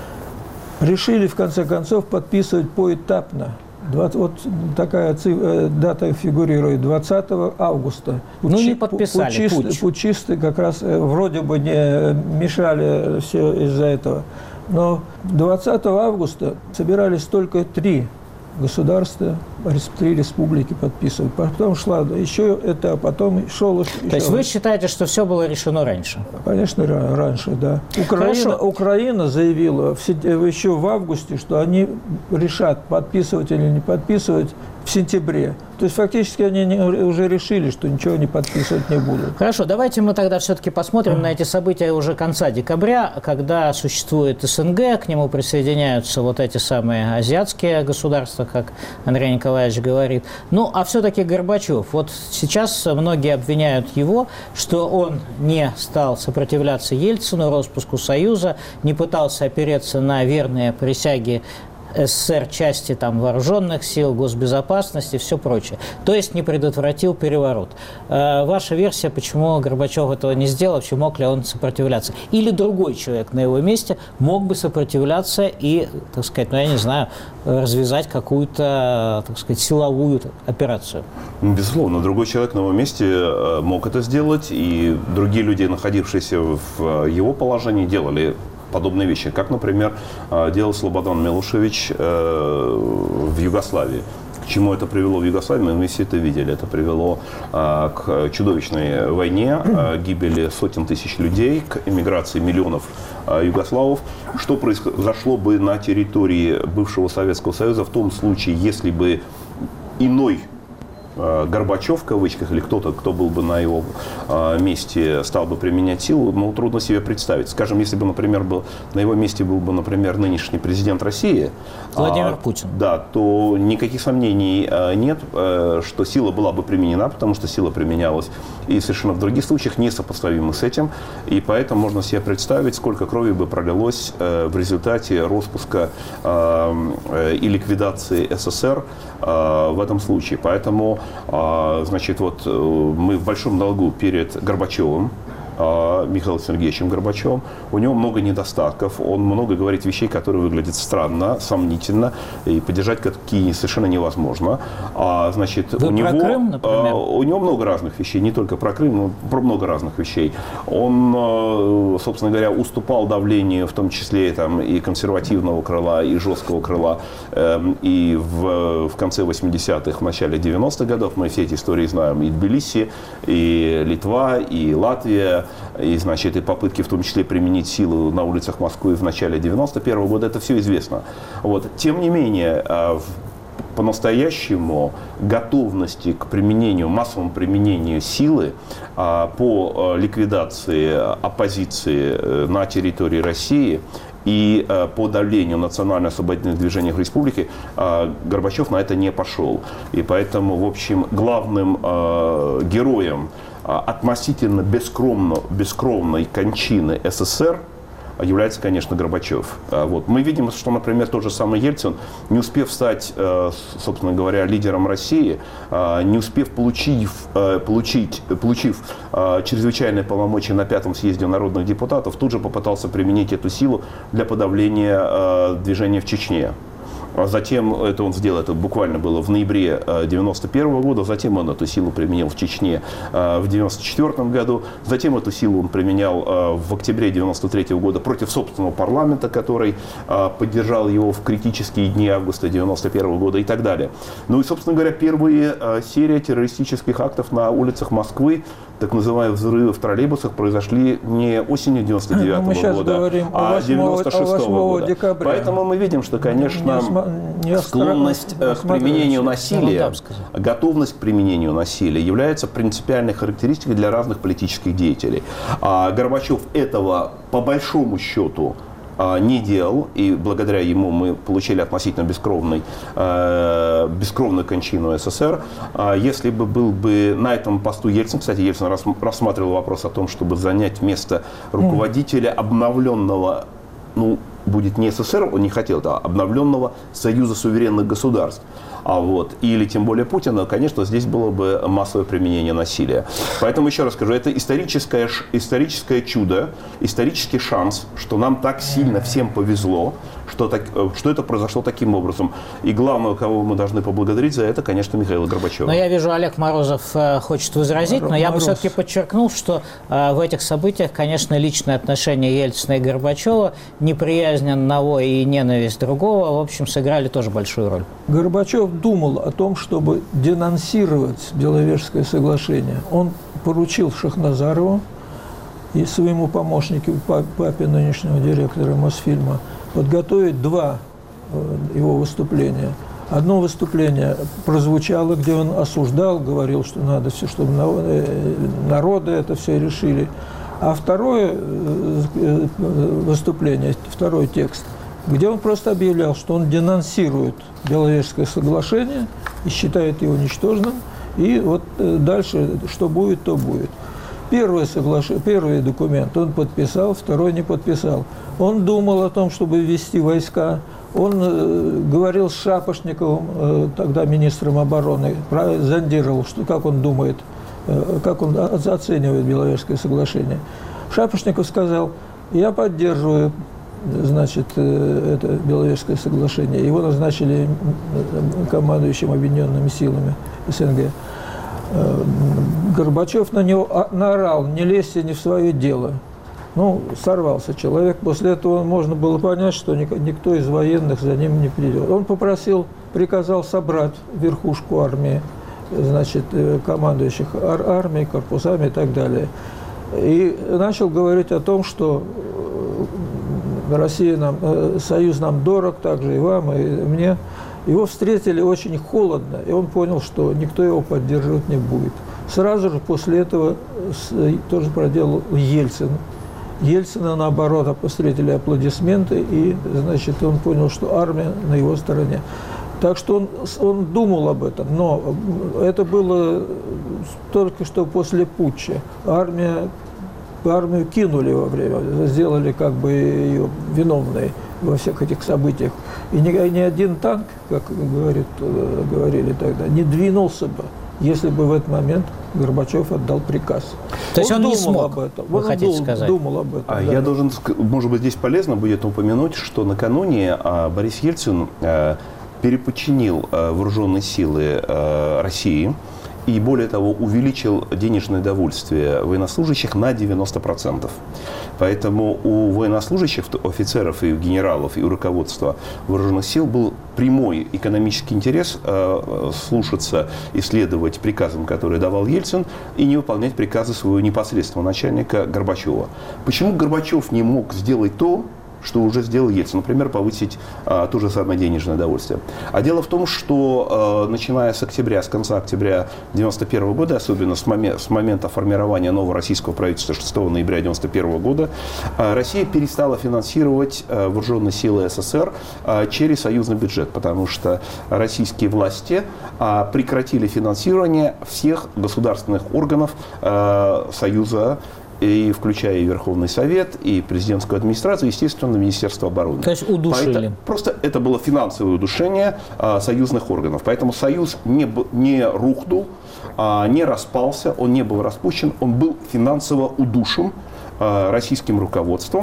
Решили, в конце концов, подписывать поэтапно. Вот такая дата фигурирует, 20 августа. Не подписали. Путчисты как раз вроде бы не мешали все из-за этого. Но 20 августа собирались только 3 государства, 3 республики подписывают. Потом шла еще это, потом шел еще. То есть вы считаете, что все было решено раньше? Конечно, раньше, да. Украина заявила еще в августе, что они решат, подписывать или не подписывать в сентябре. То есть фактически они уже решили, что ничего не подписывать не будут. Хорошо, давайте мы тогда все-таки посмотрим на эти события уже конца декабря, когда существует СНГ, к нему присоединяются эти самые азиатские государства, как Андрей Николаевич говорит. А все-таки Горбачев. Сейчас многие обвиняют его, что он не стал сопротивляться Ельцину, распуску Союза, не пытался опереться на верные присяги СССР, части вооруженных сил, госбезопасности, все прочее. То есть не предотвратил переворот. Ваша версия, почему Горбачев этого не сделал, вообще мог ли он сопротивляться? Или другой человек на его месте мог бы сопротивляться и, так сказать, я не знаю, развязать какую-то, так сказать, силовую операцию? Безусловно, другой человек на его месте мог это сделать, и другие люди, находившиеся в его положении, делали подобные вещи, как, например, делал Слободан Милошевич в Югославии. К чему это привело в Югославии, мы все это видели. Это привело к чудовищной войне, гибели сотен тысяч людей, к эмиграции миллионов югославов. Что произошло бы на территории бывшего Советского Союза в том случае, если бы иной Горбачев, в кавычках, или кто-то, кто был бы на его месте, стал бы применять силу, трудно себе представить. Скажем, если бы, например, на его месте был бы, например, нынешний президент России, Владимир Путин, да, то никаких сомнений нет, что сила была бы применена, потому что сила применялась и совершенно в других случаях, несопоставимы с этим. И поэтому можно себе представить, сколько крови бы пролилось в результате распуска и ликвидации СССР в этом случае. Поэтому, значит, мы в большом долгу перед Горбачевым, Михаилом Сергеевичем Горбачевым. У него много недостатков, он много говорит вещей, которые выглядят странно, сомнительно, и поддержать какие совершенно невозможно. Значит, у него много разных вещей, не только про Крым, но про много разных вещей. Он, собственно говоря, уступал давлению, в том числе и консервативного крыла, и жесткого крыла. И в конце 80-х, в начале 90-х годов, мы все эти истории знаем, и Тбилиси, и Литва, и Латвия, и, значит, и попытки в том числе применить силу на улицах Москвы в начале 91 года, это все известно. Тем не менее, по-настоящему готовности к применению, массовому применению силы по ликвидации оппозиции на территории России и по давлению национально-освободительных движений в республике, Горбачев на это не пошел. И поэтому, в общем, главным героем относительно бескровной кончины СССР является, конечно, Горбачев. Вот. Мы видим, что, например, тот же самый Ельцин, не успев стать, собственно говоря, лидером России, не успев получив чрезвычайные полномочия на 5-м съезде народных депутатов, тут же попытался применить эту силу для подавления движения в Чечне. Затем это он сделал, это буквально было в ноябре 1991 года, затем он эту силу применил в Чечне в 1994 году, затем эту силу он применял в октябре 1993 года против собственного парламента, который поддержал его в критические дни августа 1991 года и так далее. Ну и, собственно говоря, первые серии террористических актов на улицах Москвы, так называемые взрывы в троллейбусах, произошли не осенью 1999 года, а 1996 года. Декабря. Поэтому мы видим, что, конечно, склонность к применению насилия, готовность к применению насилия является принципиальной характеристикой для разных политических деятелей. А Горбачев этого, по большому счету, не делал, и благодаря ему мы получили относительно бескровную кончину СССР. Если бы был бы на этом посту Ельцин, кстати, Ельцин рассматривал вопрос о том, чтобы занять место руководителя обновленного, ну, будет не СССР, он не хотел, а обновленного Союза суверенных государств. Или тем более Путина, конечно, здесь было бы массовое применение насилия. Поэтому еще раз скажу, это историческое чудо, исторический шанс, что нам так сильно всем повезло, что это произошло таким образом. И главное, кого мы должны поблагодарить за это, конечно, Михаила Горбачева. Но я вижу, Олег Морозов хочет возразить, но я бы все-таки подчеркнул, что в этих событиях, конечно, личные отношения Ельцина и Горбачева, неприязнь одного и ненависть другого, в общем, сыграли тоже большую роль. Горбачев думал о том, чтобы денонсировать Беловежское соглашение. Он поручил Шахназарову и своему помощнику, папе нынешнего директора Мосфильма, подготовить два его выступления. Одно выступление прозвучало, где он осуждал, говорил, что надо все, чтобы народы это все решили. А второе выступление, второй текст, где он просто объявлял, что он денонсирует Беловежское соглашение и считает его ничтожным. И вот дальше, что будет, то будет. Первый документ он подписал, второй не подписал. Он думал о том, чтобы ввести войска. Он говорил с Шапошниковым, тогда министром обороны, зондировал, как он думает, как он оценивает Беловежское соглашение. Шапошников сказал: я поддерживаю, значит, это Беловежское соглашение. Его назначили командующим объединенными силами СНГ. Горбачев на него наорал: не лезьте не в свое дело. Ну, сорвался человек. После этого можно было понять, что никто из военных за ним не придет. Он приказал собрать верхушку армии, значит, командующих армией, корпусами и так далее. И начал говорить о том, что Россия нам, Союз нам дорог, также и вам, и мне. Его встретили очень холодно, и он понял, что никто его поддерживать не будет. Сразу же после этого тоже проделал Ельцин. Ельцина, наоборот, встретили аплодисменты, и, значит, он понял, что армия на его стороне. Так что он думал об этом, но это было только что после путча. Армию кинули во время, сделали как бы ее виновной во всех этих событиях. И ни один танк, как говорили тогда, не двинулся бы, если бы в этот момент Горбачев отдал приказ. То есть он не смог, об этом. вы хотите сказать? Думал об этом. Да. Я должен, может быть, здесь полезно будет упомянуть, что накануне Борис Ельцин переподчинил вооруженные силы России и, более того, увеличил денежное довольствие военнослужащих на 90%. Поэтому у военнослужащих, офицеров и генералов, и у руководства вооруженных сил был прямой экономический интерес слушаться и следовать приказам, которые давал Ельцин, и не выполнять приказы своего непосредственного начальника Горбачева. Почему Горбачев не мог сделать то, что уже сделал Ельцин. Например, повысить то же самое денежное довольствие. А дело в том, что начиная с конца октября 1991 года, особенно с момента формирования нового российского правительства 6 ноября 1991 года, Россия перестала финансировать вооруженные силы СССР через союзный бюджет, потому что российские власти прекратили финансирование всех государственных органов Союза, и включая и Верховный Совет, и президентскую администрацию, естественно, Министерство обороны. То есть удушили. Просто это было финансовое удушение союзных органов. Поэтому Союз не рухнул, не распался, он не был распущен, он был финансово удушен российским руководством.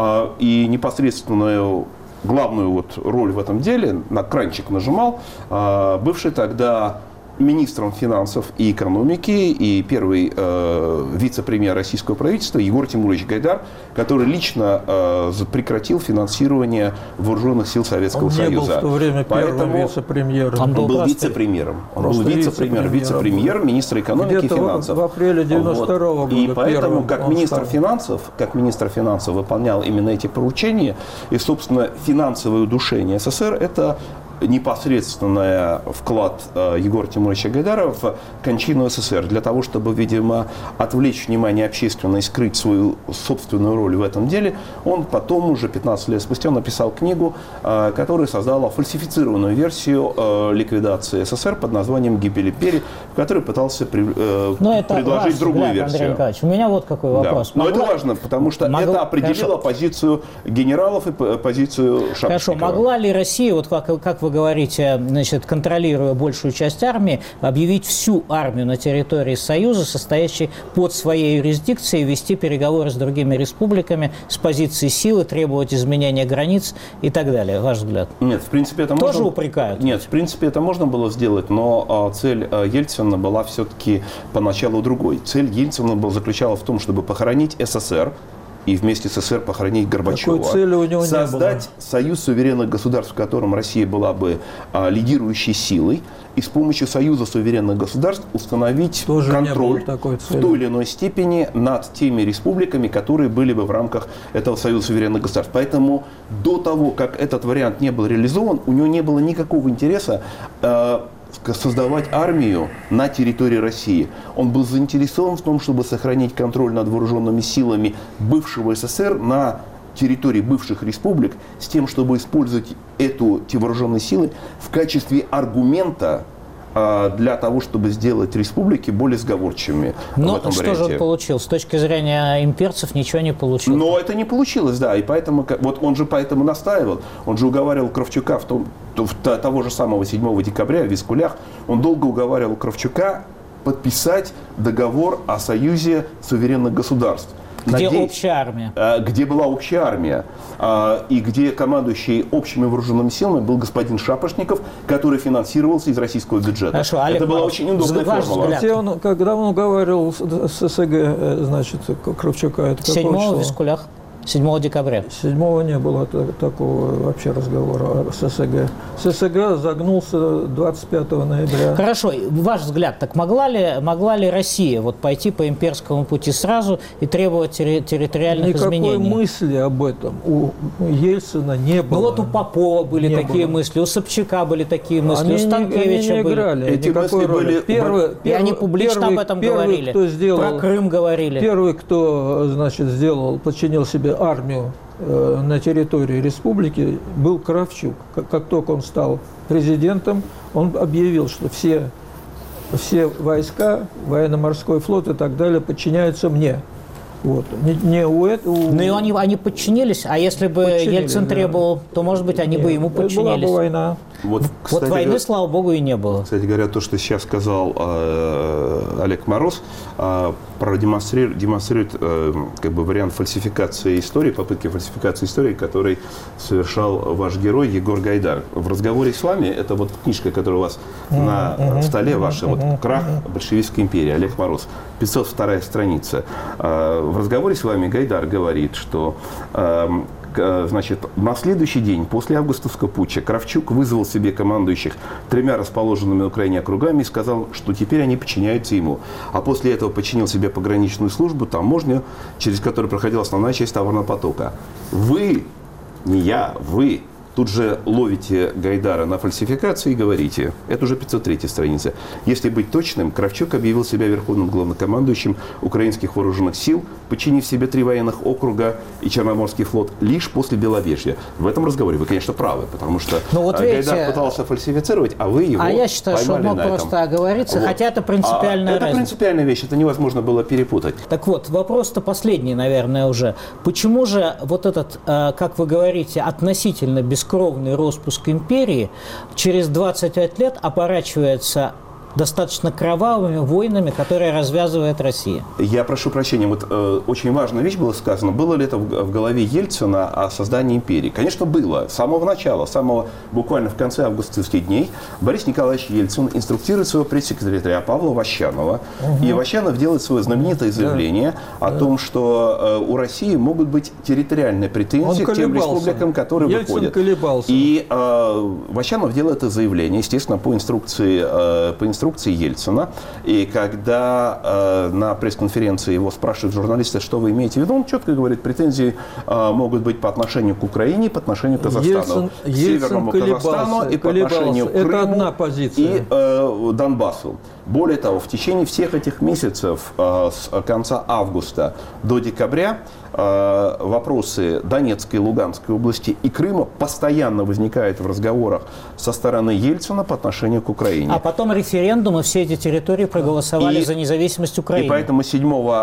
И непосредственную главную роль в этом деле, на кранчик нажимал бывший тогда министром финансов и экономики и первый вице-премьер российского правительства Егор Тимурович Гайдар, который лично прекратил финансирование вооруженных сил Советского Союза. Он не был в то время первым вице-премьером. Он был вице-премьером. Он был вице-премьер, министр экономики и финансов. В апреле 1992 года. И поэтому, как министр финансов выполнял именно эти поручения, и, собственно, финансовое удушение СССР – это непосредственный вклад Егора Тимуровича Гайдара в кончину СССР для того, чтобы, видимо, отвлечь внимание общественное и скрыть свою собственную роль в этом деле, он потом, уже 15 лет спустя, написал книгу, которая создала фальсифицированную версию ликвидации СССР под названием «Гибель империи», в которой пытался предложить другую версию. У меня вот какой вопрос. Да. Но это важно, потому что это определило позицию генералов и позицию Шапошникова. Хорошо, могла ли Россия, вот как вы говорите, значит, контролируя большую часть армии, объявить всю армию на территории Союза, состоящей под своей юрисдикцией, вести переговоры с другими республиками с позиции силы, требовать изменения границ и так далее, ваш взгляд? Нет, в принципе, это тоже упрекают? Нет, в принципе, это можно было сделать, но цель Ельцина была все-таки поначалу другой. Цель Ельцина заключалась в том, чтобы похоронить СССР, и вместе с СССР похоронить Горбачева. Такой цели у него создать союз суверенных государств, в котором Россия была бы лидирующей силой, и с помощью союза суверенных государств установить контроль в той или иной степени над теми республиками, которые были бы в рамках этого союза суверенных государств. Поэтому до того, как этот вариант не был реализован, у него не было никакого интереса создавать армию на территории России. Он был заинтересован в том, чтобы сохранить контроль над вооруженными силами бывшего СССР на территории бывших республик, с тем, чтобы использовать эти вооруженные силы в качестве аргумента для того, чтобы сделать республики более сговорчивыми. Но что же он получил? С точки зрения имперцев ничего не получил. Но это не получилось, да. И поэтому, вот он же поэтому настаивал, он же уговаривал Кравчука того же самого 7 декабря в Вискулях, он долго уговаривал Кравчука подписать договор о союзе суверенных государств. Где общая армия. Где была общая армия. И где командующий общими вооруженными силами был господин Шапошников, который финансировался из российского бюджета. Хорошо, Олег, это была очень удобная формула. Когда он уговаривал с ССГ, значит, Кравчука, это какое число? В Вискулях. 7 декабря. 7 не было такого вообще разговора с ССГ. С ССГ загнулся 25 ноября. Хорошо, ваш взгляд, так могла ли Россия пойти по имперскому пути сразу и требовать территориальных изменений? Никакой мысли об этом у Ельцина не было. Ну вот у Попова были такие мысли, у Собчака были такие мысли, у Станкевича они не играли эти мысли были. И они публично об этом говорили, про Крым говорили. Первый, кто, значит, подчинил себе армию на территории республики, был Кравчук. Как только он стал президентом, он объявил, что все войска, военно-морской флот и так далее подчиняются мне. Вот. Ну и они подчинились, а если бы Ельцин требовал, то, может быть, они бы ему подчинились. Была бы война. Вот войны, слава богу, и не было. Кстати говоря, то, что сейчас сказал Олег Мороз, демонстрирует вариант фальсификации истории, попытки фальсификации истории, который совершал ваш герой Егор Гайдар. В разговоре с вами, это вот книжка, которая у вас на столе ваша, «Крах большевистской империи», Олег Мороз, 502 страница. В разговоре с вами Гайдар говорит, что значит, на следующий день после августовского путча Кравчук вызвал себе командующих 3 расположенными на Украине округами и сказал, что теперь они подчиняются ему. А после этого подчинил себе пограничную службу, таможню, через которую проходила основная часть товарного потока. Вы Не я, вы. Тут же ловите Гайдара на фальсификации и говорите, это уже 503 страница. Если быть точным, Кравчук объявил себя верховным главнокомандующим украинских вооруженных сил, подчинив себе 3 военных округа и Черноморский флот лишь после Беловежья. В этом разговоре вы, конечно, правы, потому что Гайдар пытался фальсифицировать, а вы его я считаю, что он мог просто оговориться, хотя это принципиальная разница. Это принципиальная вещь, это невозможно было перепутать. Так вот, вопрос-то последний, наверное, уже. Почему же вот этот, как вы говорите, относительно бескровный распуск империи через 25 лет оборачивается достаточно кровавыми войнами, которые развязывает Россия? Я прошу прощения, вот очень важная вещь была сказана. Было ли это в голове Ельцина о создании империи? Конечно, было. С самого начала, буквально в конце августовских дней, Борис Николаевич Ельцин инструктирует своего пресс-секретаря Павла Ващанова. И Ващанов делает свое знаменитое заявление о том, что у России могут быть территориальные претензии к тем республикам, которые выходят. И Ващанов делает это заявление, естественно, по инструкции Ельцина. И когда на пресс-конференции его спрашивают журналисты, что вы имеете в виду, он четко говорит, претензии могут быть по отношению к Украине, по отношению к Казахстану, к Северному Казахстану и по отношению к Крыму и Донбассу. Более того, в течение всех этих месяцев с конца августа до декабря вопросы Донецкой и Луганской области и Крыма постоянно возникают в разговорах со стороны Ельцина по отношению к Украине. А потом референдум, и все эти территории проголосовали за независимость Украины. И поэтому 7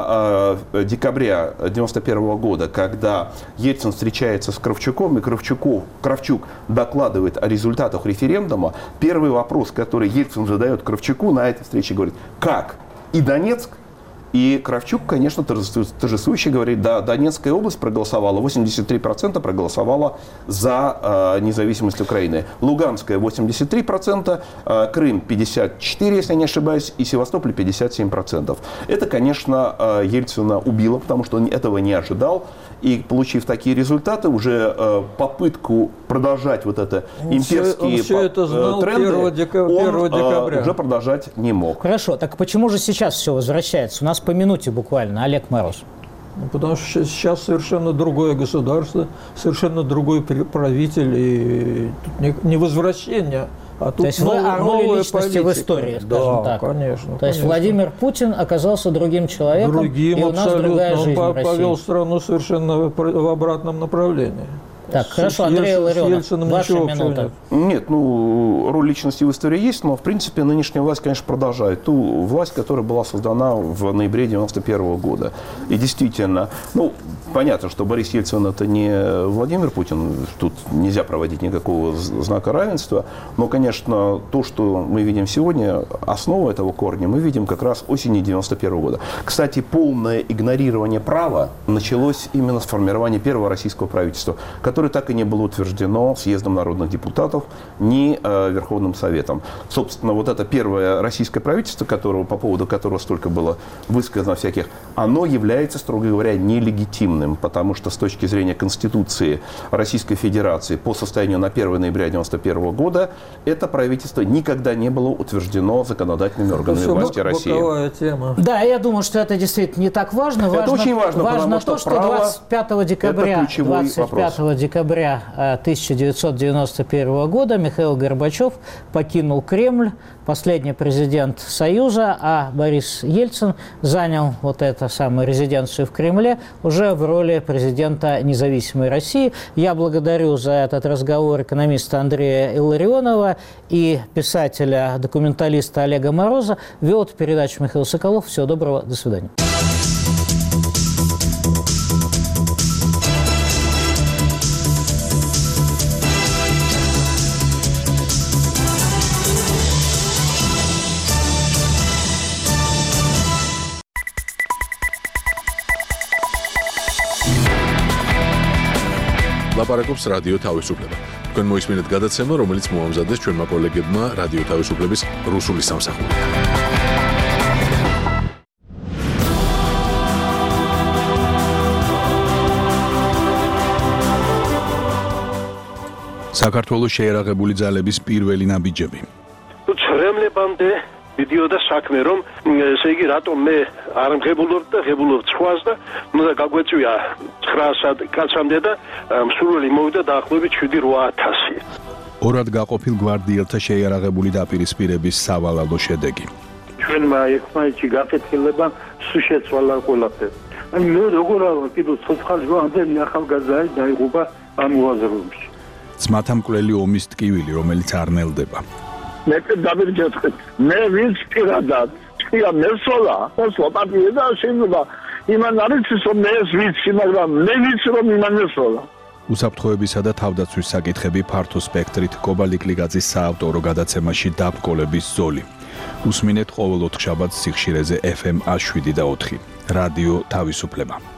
декабря 1991 года, когда Ельцин встречается с Кравчуком, и Кравчук докладывает о результатах референдума, первый вопрос, который Ельцин задает Кравчуку на этой встрече, говорит, как? И Донецк? И Кравчук, конечно, торжествующе говорит, да, Донецкая область проголосовала, 83% проголосовала за независимость Украины. Луганская 83%, Крым 54%, если я не ошибаюсь, и Севастополь 57%. Это, конечно, Ельцина убило, потому что он этого не ожидал. И, получив такие результаты, уже попытку продолжать вот это имперские тренды, он уже продолжать не мог. Хорошо, так почему же сейчас все возвращается? У нас по минуте буквально, Олег Мороз. Потому что сейчас совершенно другое государство, совершенно другой правитель, и тут не возвращение, а тут то есть вы о роли личности в истории, скажем так. Да, конечно. То есть Владимир Путин оказался другим человеком, другим, и у нас другая жизнь он в России. повел страну совершенно в обратном направлении. Так, хорошо, Андрей Илларионов, ваша минута. Нет, роль личности в истории есть, но, в принципе, нынешняя власть, конечно, продолжает ту власть, которая была создана в ноябре 1991 года. И действительно, понятно, что Борис Ельцин – это не Владимир Путин, тут нельзя проводить никакого знака равенства, но, конечно, то, что мы видим сегодня, основу этого корня мы видим как раз осенью 1991 года. Кстати, полное игнорирование права началось именно с формирования первого российского правительства, которое так и не было утверждено съездом народных депутатов ни Верховным Советом. Собственно, вот это первое российское правительство, по поводу которого столько было высказано всяких, оно является, строго говоря, нелегитимным, потому что с точки зрения Конституции Российской Федерации по состоянию на 1 ноября 1991 года это правительство никогда не было утверждено законодательными органами власти России. Тема. Да, я думаю, что это действительно не так важно. Это очень важно, потому что 25 декабря 1991 года Михаил Горбачев покинул Кремль, последний президент Союза, а Борис Ельцин занял вот эту самую резиденцию в Кремле уже в роли президента независимой России. Я благодарю за этот разговор экономиста Андрея Илларионова и писателя-документалиста Олега Мороза. Вел эту передачу Михаил Соколов. Всего доброго, до свидания. ლაპარაკობს რადიო თავისუფლება. თქვენ მოისმინეთ გადაცემა, რომელიც მოამზადეს ჩვენმა კოლეგებმა რადიო თავისუფლების რუსული სამსახურიდან. საქართველოს შეერაღებული ძალების პირველი ნაბიჯები. ცრემლებამდე მიდიოდა საქმე, რომ ესე იგი რატომ მე არ მღებულობ და ღებულობ სხვას და უნდა გაგვეწვია 900 კაცამდე და მსურველი მოვიდა დაახლოებით 7-8000. ორად გაყოფილ გვარდიელთა შეიარაღებული დაპირისპირების სავალალო შედეგი. ჩვენმა ერთმანეთში გაკეთილება სულ შეცვალა ყველაფერი. აი მე როგორ არა კიდევ ცოცხალი ამდენი ახალგაზრდა დაიღუპა ამ უაზროებში. ძმათა მკვლელი ომის ტკივილი, რომელიც არ ნელდება. მე დავირჯეთქეთ. მე ვინც პირადად თქვია მესოლა, მოსვლა პარტია და შეიძლება იმან არის რომ მე ეს ვიცი, მაგრამ მე ვიცი რომ იმან მესოლა. უსაფრთხოებისა და თავდაცვის საკითხები ფართო სპექტრით კობალიკ ლიგაძის საავტორო გადაცემაში დაბკოლების ზოლი. უსმინეთ ყოველ 4 შაბათს სიხშირეზე FM 7 და 4. რადიო თავისუფლება.